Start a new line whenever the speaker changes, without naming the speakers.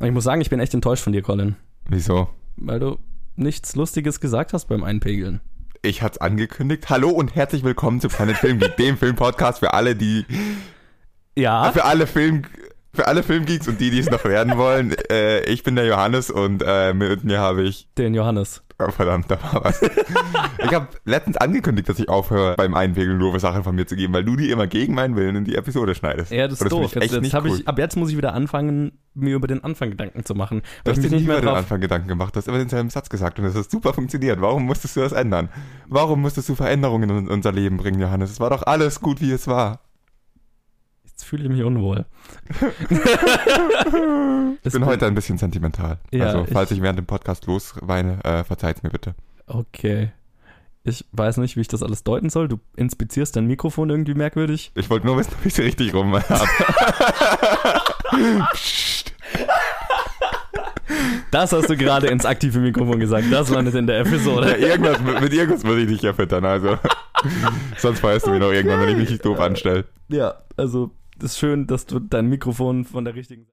Und ich muss sagen, ich bin echt enttäuscht von dir, Colin.
Wieso?
Weil du nichts Lustiges gesagt hast beim Einpegeln.
Ich hatte es angekündigt. Hallo und herzlich willkommen zu Planet Film Geek, dem Filmpodcast für alle, die...
Ja.
Für alle Filmgeeks und die es noch werden wollen. Ich bin der Johannes und mit mir habe ich...
Den Johannes.
Oh, verdammt, da war was. Ich habe letztens angekündigt, dass ich aufhöre, beim Einpegeln doofe Sachen von mir zu geben, weil du die immer gegen meinen Willen in die Episode schneidest.
Ja, das ist doof. Ab jetzt muss ich wieder anfangen, mir über den Anfang Gedanken zu machen.
Du hast dir nicht über den Anfang Gedanken gemacht, du hast immer denselben Satz gesagt und das hat super funktioniert. Warum musstest du das ändern? Warum musstest du Veränderungen in unser Leben bringen, Johannes? Es war doch alles gut, wie es war.
Jetzt fühle ich mich unwohl.
Ich bin heute ein bisschen sentimental.
Ja,
also, falls ich während dem Podcast losweine, verzeiht's mir bitte.
Okay. Ich weiß nicht, wie ich das alles deuten soll. Du inspizierst dein Mikrofon irgendwie merkwürdig.
Ich wollte nur wissen, ob ich sie richtig rum habe.
Das hast du gerade ins aktive Mikrofon gesagt. Das landet in der Episode.
Ja, mit irgendwas muss ich dich ja füttern, also. Sonst feierst du mich noch irgendwann, wenn ich mich nicht doof anstelle.
Ja, also, es ist schön, dass du dein Mikrofon von der richtigen...